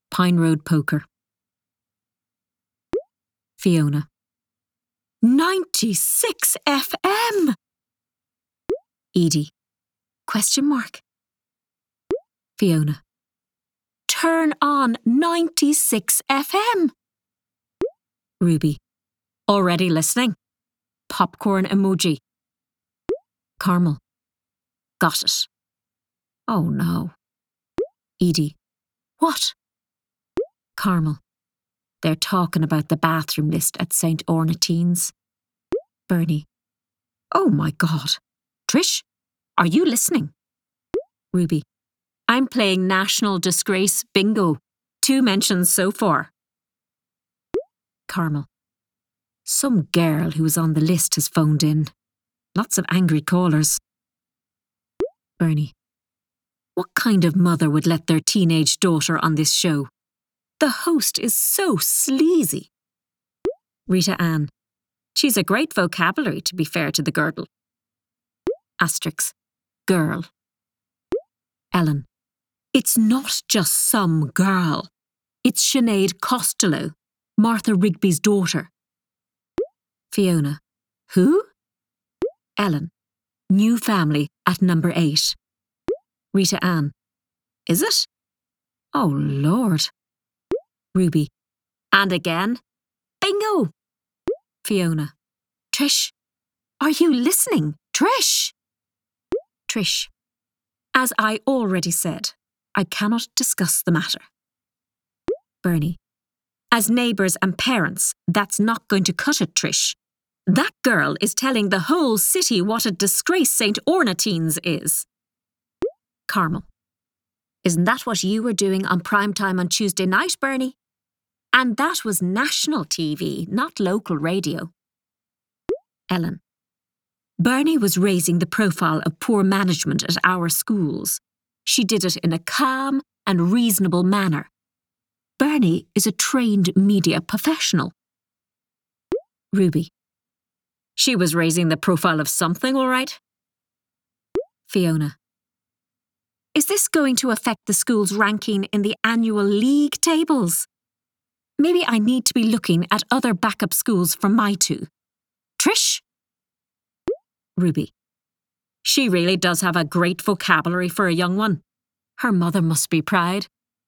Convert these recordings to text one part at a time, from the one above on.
Pine Road Poker. Fiona. 96 FM! Edie. Question mark. Fiona. Turn on 96 FM. Ruby. Already listening. Popcorn emoji. Carmel. Got it. Oh no. Edie. What? Carmel. They're talking about the bathroom list at St. Ornatine's. Bernie. Oh my God. Trish, are you listening? Ruby. I'm playing National Disgrace Bingo. 2 mentions so far. Carmel. Some girl who was on the list has phoned in. Lots of angry callers. Bernie. What kind of mother would let their teenage daughter on this show? The host is so sleazy. Rita Ann. She's a great vocabulary, to be fair to the girdle. Asterisk. Girl. Ellen. It's not just some girl. It's Sinead Costello, Martha Rigby's daughter. Fiona. Who? Ellen. New family at number 8. Rita Ann. Is it? Oh, Lord. Ruby. And again. Bingo! Fiona. Trish. Are you listening? Trish! Trish. As I already said, I cannot discuss the matter. Bernie. As neighbours and parents, that's not going to cut it, Trish. That girl is telling the whole city what a disgrace St. Ornatine's is. Carmel. Isn't that what you were doing on prime time on Tuesday night, Bernie? And that was national TV, not local radio. Ellen. Bernie was raising the profile of poor management at our schools. She did it in a calm and reasonable manner. Bernie is a trained media professional. Ruby. She was raising the profile of something, all right? Fiona. Is this going to affect the school's ranking in the annual league tables? Maybe I need to be looking at other backup schools for my 2. Trish? Ruby. She really does have a great vocabulary for a young one. Her mother must be proud.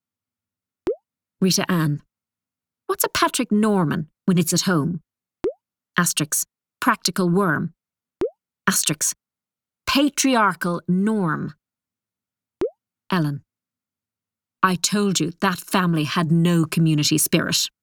Rita Ann. What's a Patrick Norman when it's at home? Asterisk. Practical worm. Asterisk. Patriarchal norm. Ellen. I told you that family had no community spirit.